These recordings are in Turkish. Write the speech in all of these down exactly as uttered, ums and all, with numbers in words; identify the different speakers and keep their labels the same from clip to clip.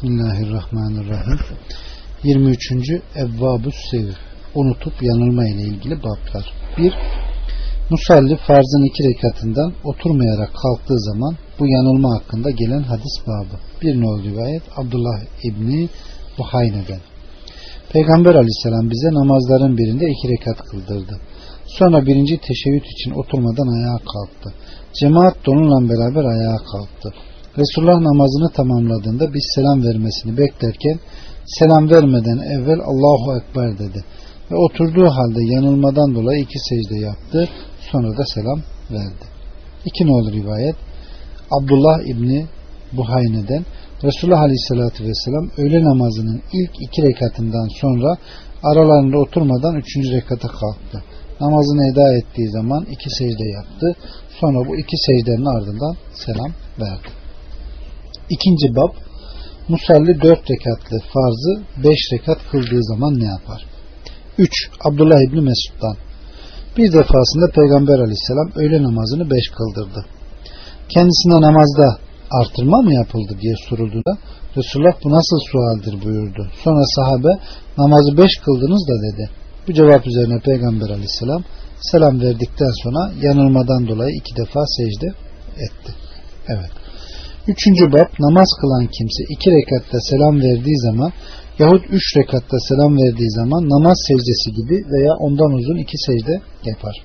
Speaker 1: Bismillahirrahmanirrahim. yirmi üçüncü Evvabus Sev, unutup yanılma ile ilgili bablar. bir. Musalli farzın iki rekatından oturmayarak kalktığı zaman bu yanılma hakkında gelen hadis babı. Bir nol rivayet Abdullah İbni Buhayne'den. Peygamber aleyhisselam bize namazların birinde iki rekat kıldırdı. Sonra birinci teşebbüt için oturmadan ayağa kalktı. Cemaat de onunla beraber ayağa kalktı. Resulullah namazını tamamladığında biz selam vermesini beklerken selam vermeden evvel Allahu Ekber dedi. Ve oturduğu halde yanılmadan dolayı iki secde yaptı. Sonra da selam verdi. İki nolu rivayet Abdullah İbni Buhayne'den Resulullah Aleyhisselatü Vesselam öğle namazının ilk iki rekatından sonra aralarında oturmadan üçüncü rekata kalktı. Namazını eda ettiği zaman iki secde yaptı. Sonra bu iki secdenin ardından selam verdi. İkinci bab, musalli dört rekatlı farzı beş rekat kıldığı zaman ne yapar? üç. Abdullah İbni Mesud'dan. Bir defasında Peygamber aleyhisselam öğle namazını beş kıldırdı. Kendisine namazda artırma mı yapıldı diye sorulduğunda Resulullah bu nasıl sualdir buyurdu. Sonra sahabe namazı beş kıldınız da dedi. Bu cevap üzerine Peygamber aleyhisselam selam verdikten sonra yanılmadan dolayı iki defa secde etti. Evet. Üçüncü bab, namaz kılan kimse iki rekatta selam verdiği zaman yahut üç rekatta selam verdiği zaman namaz secdesi gibi veya ondan uzun iki secde yapar.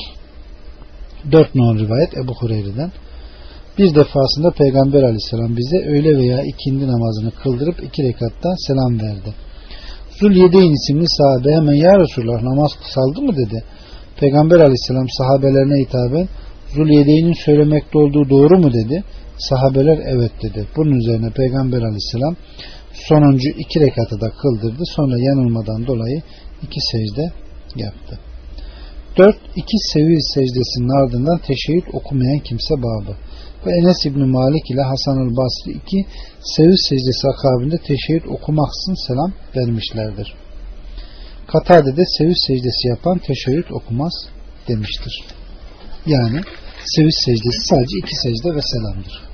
Speaker 1: Dört nol rivayet Ebu Hureyre'den. Bir defasında Peygamber aleyhisselam bize öğle veya ikindi namazını kıldırıp iki rekatta selam verdi. Zülyedeyn isimli sahabe hemen ya Resulullah namaz kısaldı mı dedi. Peygamber aleyhisselam sahabelerine hitaben Zülyedeyn'in söylemekte olduğu doğru mu dedi. Sahabeler evet dedi. Bunun üzerine Peygamber aleyhisselam sonuncu iki rekatı da kıldırdı. Sonra yanılmadan dolayı iki secde yaptı. Dört. İki sevi secdesinin ardından teşebbüt okumayan kimse babı. Ve Enes İbni Malik ile Hasan-ül Basri iki sevi secdesi akabinde teşebbüt okumaksızın selam vermişlerdir. Katade'de sevi secdesi yapan teşebbüt okumaz demiştir. Yani sevi secdesi sadece iki secde ve selamdır.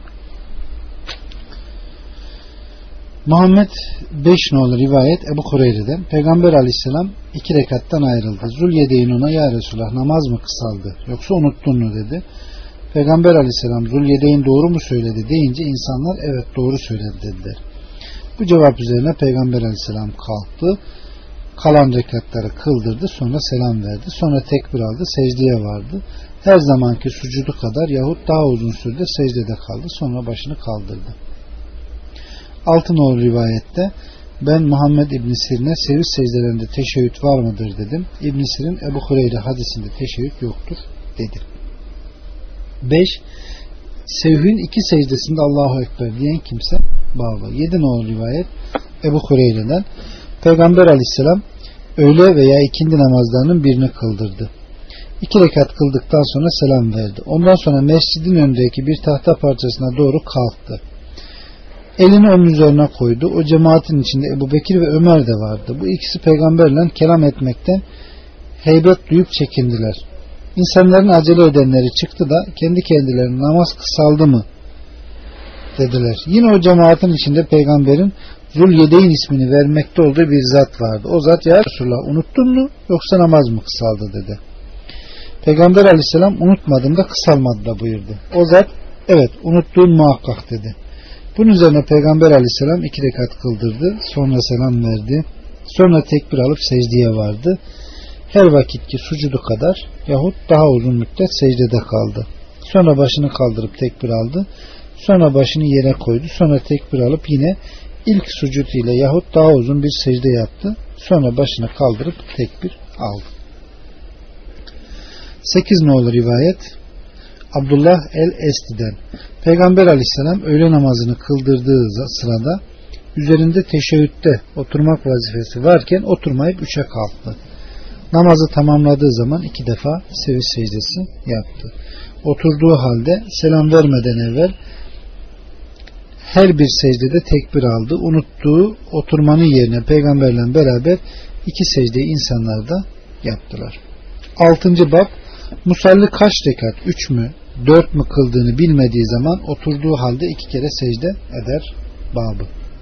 Speaker 1: Muhammed beş nolu rivayet Ebu Hureyre'den Peygamber aleyhisselam iki rekattan ayrıldı. Zülyedeyn ona ya Resulullah namaz mı kısaldı yoksa unuttun mu dedi. Peygamber aleyhisselam Zülyedeyn doğru mu söyledi deyince insanlar evet doğru söyledi dediler. Bu cevap üzerine Peygamber aleyhisselam kalktı. Kalan rekatları kıldırdı. Sonra selam verdi. Sonra tekbir aldı. Secdeye vardı. Her zamanki sucudu kadar yahut daha uzun sürede secdede kaldı. Sonra başını kaldırdı. Altı nolu rivayette ben Muhammed İbn Sirin'e seviş secdelerinde teşebbüt var mıdır dedim. İbn Sirin Ebu Hureyre hadisinde teşebbüt yoktur dedi. beş. Sevhün iki secdesinde Allahu Ekber diyen kimse baba. Yedi nolu rivayet Ebu Hureyre'den Peygamber aleyhisselam öğle veya ikindi namazlarının birini kıldırdı. İki rekat kıldıktan sonra selam verdi. Ondan sonra mescidin önündeki bir tahta parçasına doğru kalktı. Elini onun üzerine koydu. O cemaatin içinde Ebu Bekir ve Ömer de vardı. Bu ikisi peygamberle kelam etmekten heybet duyup çekindiler. İnsanların acele edenleri çıktı da kendi kendilerine namaz kısaldı mı dediler. Yine o cemaatin içinde peygamberin Zülyedeyn ismini vermekte olduğu bir zat vardı. O zat ya Resulullah unuttun mu yoksa namaz mı kısaldı dedi. Peygamber aleyhisselam unutmadım da kısalmadı da buyurdu. O zat evet unuttuğun muhakkak dedi. Bunun üzerine Peygamber aleyhisselam iki rekat kıldırdı. Sonra selam verdi. Sonra tekbir alıp secdeye vardı. Her vakitki sucudu kadar yahut daha uzun müddet secdede kaldı. Sonra başını kaldırıp tekbir aldı. Sonra başını yere koydu. Sonra tekbir alıp yine ilk sucud ile yahut daha uzun bir secde yaptı. Sonra başını kaldırıp tekbir aldı. sekiz nolu rivayet Abdullah el-Esti'den Peygamber aleyhisselam öğle namazını kıldırdığı sırada üzerinde teşebbütte oturmak vazifesi varken oturmayıp üçe kalktı. Namazı tamamladığı zaman iki defa seviş secdesi yaptı. Oturduğu halde selam vermeden evvel her bir secdede tekbir aldı. Unuttuğu oturmanın yerine peygamberle beraber iki secdeyi insanlar da yaptılar. Altıncı bab, musalli kaç rekat, üç mü dört mü kıldığını bilmediği zaman oturduğu halde iki kere secde eder babı.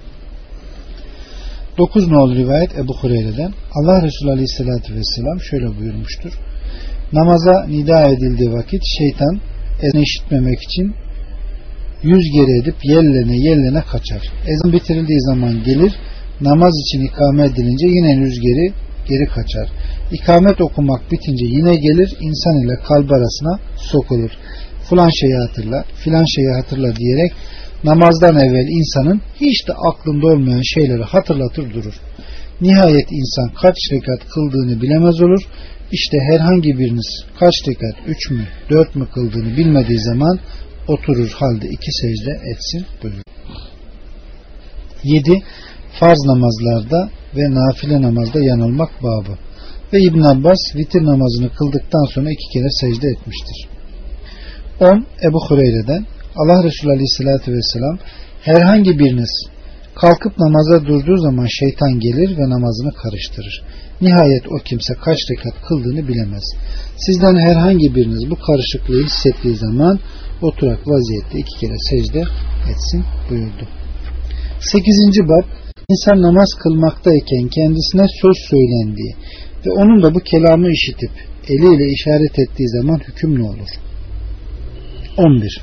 Speaker 1: dokuz nolu rivayet Ebu Hureyre'den. Allah Resulü Aleyhisselatü Vesselam şöyle buyurmuştur. Namaza nida edildiği vakit şeytan ezanı işitmemek için yüz geri edip yellene yellene kaçar. Ezan bitirildiği zaman gelir, namaz için ikame edilince yine yüz geri geri kaçar. İkamet okumak bitince yine gelir, insan ile kalp arasına sokulur. Filan şeyi hatırla, filan şeyi hatırla diyerek namazdan evvel insanın hiç de aklında olmayan şeyleri hatırlatır durur. Nihayet insan kaç rekat kıldığını bilemez olur. İşte herhangi biriniz kaç rekat, üç mü, dört mü kıldığını bilmediği zaman oturur halde iki secde etsin buyurur. yedi. Farz namazlarda ve nafile namazda yanılmak babı. Ve İbn Abbas vitir namazını kıldıktan sonra iki kere secde etmiştir. on. Ebu Hureyre'den Allah Resulü Aleyhisselatü Vesselam herhangi biriniz kalkıp namaza durduğu zaman şeytan gelir ve namazını karıştırır. Nihayet o kimse kaç rekat kıldığını bilemez. Sizden herhangi biriniz bu karışıklığı hissettiği zaman oturak vaziyette iki kere secde etsin buyurdu. sekizinci bab İnsan namaz kılmaktayken kendisine söz söylendiği ve onun da bu kelamı işitip eliyle işaret ettiği zaman hüküm ne olur? on bir.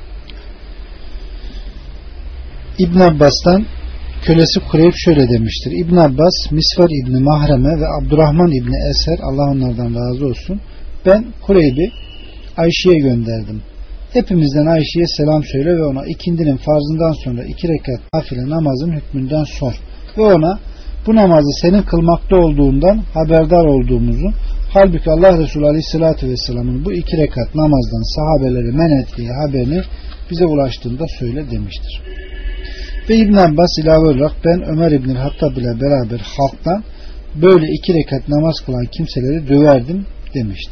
Speaker 1: İbn Abbas'tan kölesi Kureyb şöyle demiştir. İbn Abbas, Misvar İbni Mahreme ve Abdurrahman İbni Eser, Allah onlardan razı olsun, ben Kureyb'i Ayşe'ye gönderdim. Hepimizden Ayşe'ye selam söyle ve ona ikindinin farzından sonra iki rekat nafile namazın hükmünden sor. Ve ona bu namazı senin kılmakta olduğundan haberdar olduğumuzu, halbuki Allah Resulü Aleyhisselatü Vesselam'ın bu iki rekat namazdan sahabeleri men ettiği haberini bize ulaştığında söyle demiştir. Ve İbn Abbas ilave olarak ben Ömer İbni Hattab ile beraber halktan böyle iki rekat namaz kılan kimseleri döverdim demişti.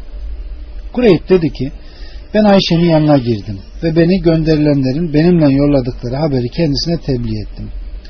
Speaker 1: Kureyb dedi ki ben Ayşe'nin yanına girdim ve beni gönderilenlerin benimle yolladıkları haberi kendisine tebliğ ettim.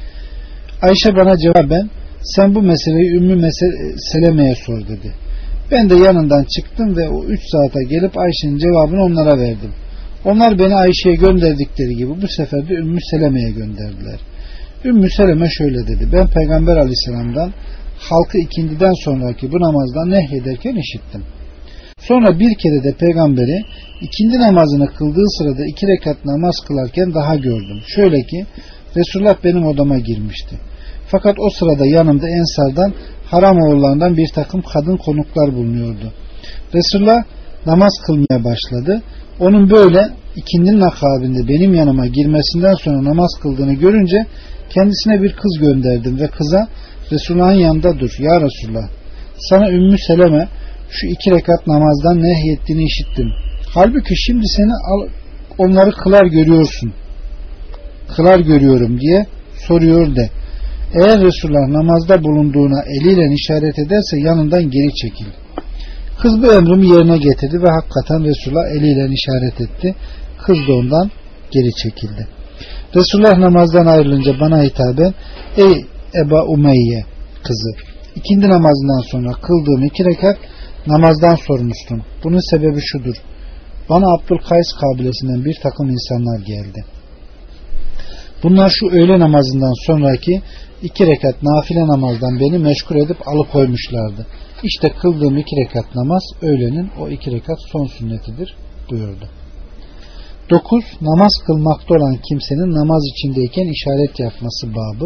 Speaker 1: Ayşe bana cevaben sen bu meseleyi Ümmü Seleme'ye sor dedi. Ben de yanından çıktım ve o üç saate gelip Ayşe'nin cevabını onlara verdim. Onlar beni Ayşe'ye gönderdikleri gibi bu sefer de Ümmü Seleme'ye gönderdiler. Ümmü Seleme şöyle dedi. Ben Peygamber Aleyhisselam'dan halkı ikindiden sonraki bu namazdan nehyederken işittim. Sonra bir kere de peygamberi ikindi namazını kıldığı sırada iki rekat namaz kılarken daha gördüm. Şöyle ki Resulullah benim odama girmişti. Fakat o sırada yanımda Ensar'dan haram oğullarından bir takım kadın konuklar bulunuyordu. Resulullah namaz kılmaya başladı. Onun böyle ikindinin akabinde benim yanıma girmesinden sonra namaz kıldığını görünce kendisine bir kız gönderdim ve kıza Resulullah'ın yanında dur ya Resulullah sana Ümmü Seleme şu iki rekat namazdan nehyettiğini işittim. Halbuki şimdi seni al, onları kılar görüyorsun. Kılar görüyorum diye soruyor de. Eğer Resulullah namazda bulunduğuna eliyle işaret ederse yanından geri çekil. Kız bu emrimi yerine getirdi ve hakikaten Resulullah eliyle işaret etti. Kız da ondan geri çekildi. Resulullah namazdan ayrılınca bana hitaben ey Eba Umeyye kızı ikindi namazından sonra kıldığım iki rekat namazdan sormuştum. Bunun sebebi şudur. Bana Abdülkays kabilesinden bir takım insanlar geldi. Bunlar şu öğle namazından sonraki iki rekat nafile namazdan beni meşgul edip alıkoymuşlardı. İşte kıldığım iki rekat namaz öğlenin o iki rekat son sünnetidir buyurdu. dokuz. Namaz kılmakta olan kimsenin namaz içindeyken işaret yapması babı.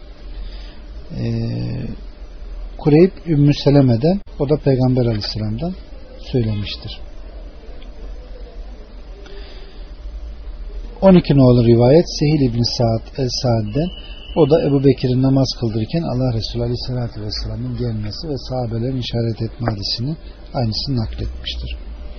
Speaker 1: Ee, Kureyb Ümmü Seleme'den, o da Peygamber Aleyhisselam'dan söylemiştir. on iki nolu rivayet Sehil İbni Sa'd el-Sa'd'den, o da Ebu Bekir'in namaz kıldırırken Allah Resulü Aleyhisselatü Vesselam'ın gelmesi ve sahabelerin işaret etme hadisini aynısını nakletmiştir.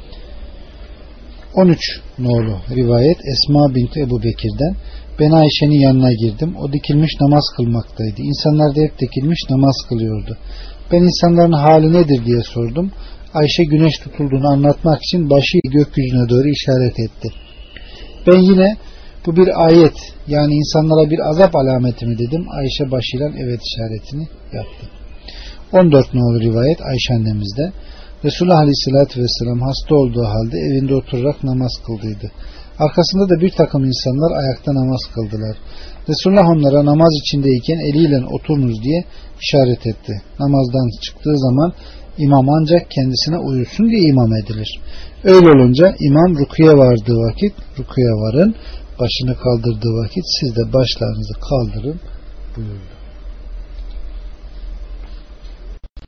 Speaker 1: on üç nolu rivayet Esma binti Ebu Bekir'den, ben Ayşe'nin yanına girdim. O dikilmiş namaz kılmaktaydı. İnsanlar da hep dikilmiş namaz kılıyordu. Ben insanların hali nedir diye sordum. Ayşe güneş tutulduğunu anlatmak için başı gökyüzüne doğru işaret etti. Ben yine bu bir ayet yani insanlara bir azap alameti mi dedim. Ayşe başıyla evet işaretini yaptı. on dört nolu rivayet Ayşe annemizde. Resulullah Aleyhisselatü Vesselam hasta olduğu halde evinde oturarak namaz kıldıydı. Arkasında da bir takım insanlar ayakta namaz kıldılar. Resulullah onlara namaz içindeyken eliyle oturunuz diye işaret etti. Namazdan çıktığı zaman imam ancak kendisine uyusun diye imam edilir. Öyle olunca imam rüküye vardığı vakit rüküye varın, başını kaldırdığı vakit siz de başlarınızı kaldırın buyurdu.